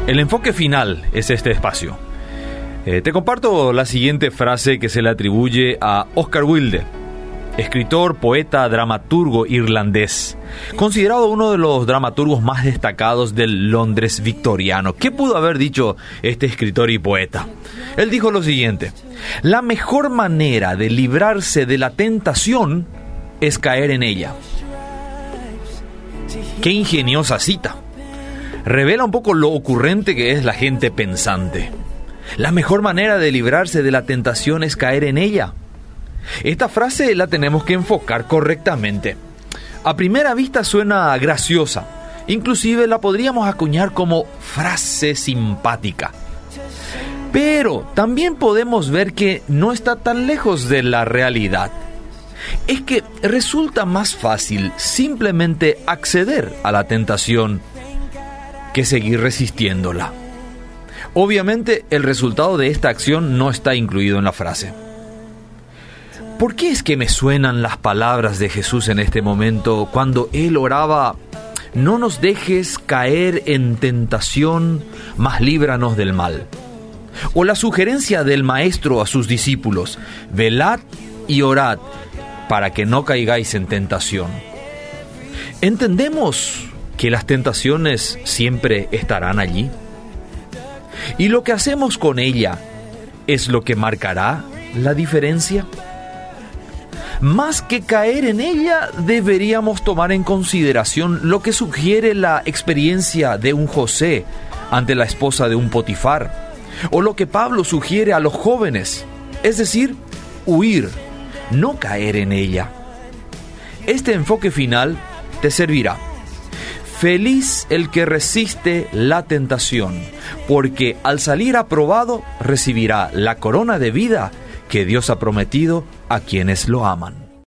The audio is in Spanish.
El enfoque final es este espacio. Te comparto la siguiente frase que se le atribuye a Oscar Wilde, escritor, poeta, dramaturgo irlandés, considerado uno de los dramaturgos más destacados del Londres victoriano. ¿Qué pudo haber dicho este escritor y poeta? Él dijo lo siguiente: la mejor manera de librarse de la tentación es caer en ella. Qué ingeniosa cita. Revela un poco lo ocurrente que es la gente pensante. La mejor manera de librarse de la tentación es caer en ella. Esta frase la tenemos que enfocar correctamente. A primera vista suena graciosa, inclusive la podríamos acuñar como frase simpática. Pero también podemos ver que no está tan lejos de la realidad. Es que resulta más fácil simplemente acceder a la tentación que seguir resistiéndola. Obviamente, el resultado de esta acción no está incluido en la frase. ¿Por qué es que me suenan las palabras de Jesús en este momento cuando Él oraba: no nos dejes caer en tentación, mas líbranos del mal? O la sugerencia del Maestro a sus discípulos: velad y orad para que no caigáis en tentación. ¿Entendemos que las tentaciones siempre estarán allí? ¿Y lo que hacemos con ella es lo que marcará la diferencia? Más que caer en ella, deberíamos tomar en consideración lo que sugiere la experiencia de un José ante la esposa de un Potifar, o lo que Pablo sugiere a los jóvenes, es decir, huir, no caer en ella. Este enfoque final te servirá. Feliz el que resiste la tentación, porque al salir aprobado recibirá la corona de vida que Dios ha prometido a quienes lo aman.